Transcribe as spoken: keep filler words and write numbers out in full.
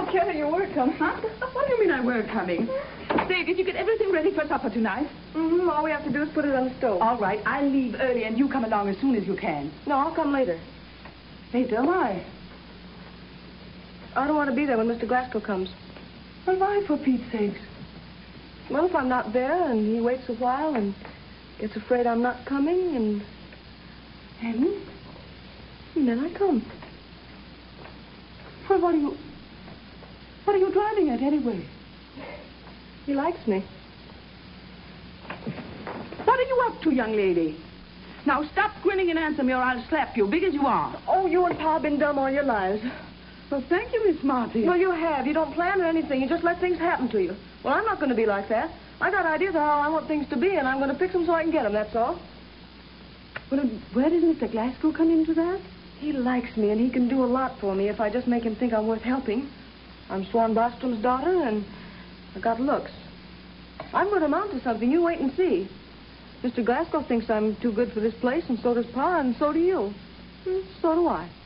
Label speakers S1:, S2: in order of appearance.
S1: Oh, Carrie, you were coming.
S2: Huh? What do you mean I were coming? Say, did you get everything ready for supper tonight?
S1: Mm-hmm. All we have to do is put it on the stove.
S2: All right, I'll leave early and you come along as soon as you can.
S1: No, I'll come later.
S2: Later, why?
S1: I don't want to be there when Mister Glasgow comes.
S2: Well, why, for Pete's sakes?
S1: Well, if I'm not there and he waits a while and gets afraid I'm not coming and...
S2: And?
S1: And then I come.
S2: Well, what are you... What are you driving at, anyway?
S1: He likes me.
S2: What are you up to, young lady? Now, stop grinning and answer me or I'll slap you, big as you are.
S1: Oh, you and Pa have been dumb all your lives.
S2: Well, thank you, Miss Marty.
S1: Well, you have. You don't plan or anything. You just let things happen to you. Well, I'm not going to be like that. I got ideas of how I want things to be, and I'm going to fix them so I can get them, that's all.
S2: Well, where does Mister Glasgow come into that?
S1: He likes me, and he can do a lot for me if I just make him think I'm worth helping. I'm Swan Bostrom's daughter, and I got looks. I'm going to amount to something. You wait and see. Mister Glasgow thinks I'm too good for this place, and so does Pa, and so do you. Hmm, so do I.